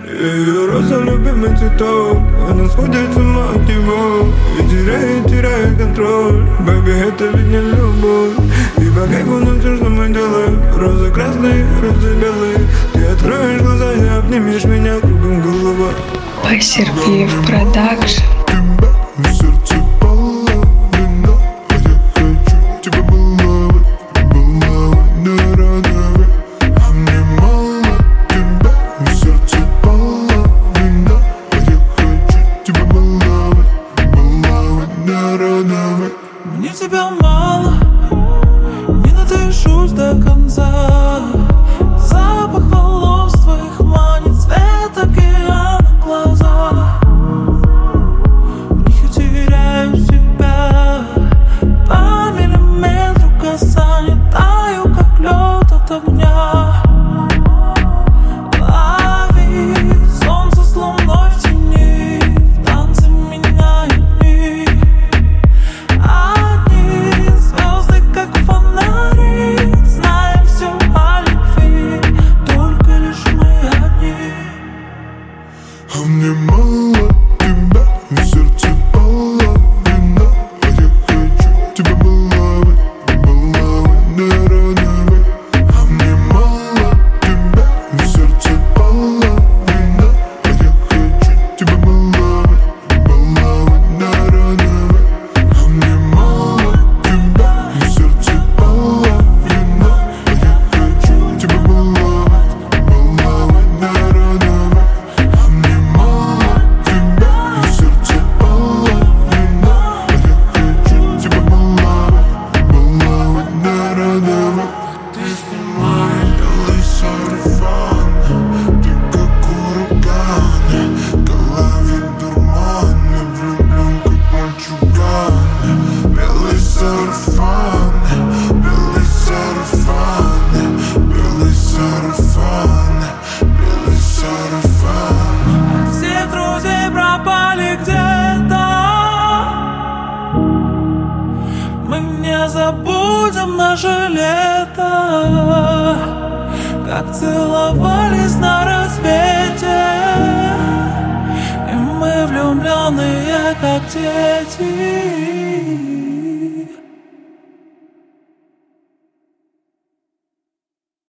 Ее роза любимый цветок, она сходит с ума от него и теряет контроль. Бэби, это ведь не любовь. И по кайфу нам все, что мы делаем. Розы красные, розы белые. Ты откроешь глаза и обнимешь меня, кругом голова. Посервив продакшн. Мне тебя мало, не надышусь до конца. Запах волос твоих манит, цвет океана глаза. В них я теряю себя, по миллиметру касания таю, как лед от огня. Лови солнце с луной в тени, в танце меняют дни. Звезды, как фонари, знаем все о любви, только лишь мы одни. А мне мало тебя, в сердце половина, а я хочу тебя баловать, баловать до рановой. А мне мало тебя, в сердце половина, а я хочу тебя баловать, баловать до рановой. А мне мало тебя, в сердце половина, а я хочу тебя баловать, баловать до рановой. А мне мало тебя, в сердце половина, а я хочу тебя баловать, баловать до рановой. Ты снимай белый сарафан, ты как ураган, в голове дурман, я влюблен как мальчуган. Белый сарафан, белый сарафан, белый сарафан, белый сарафан. Все друзей пропали где-то, мы не забудем наше лето, как целовались на рассвете, и мы влюбленные, как дети.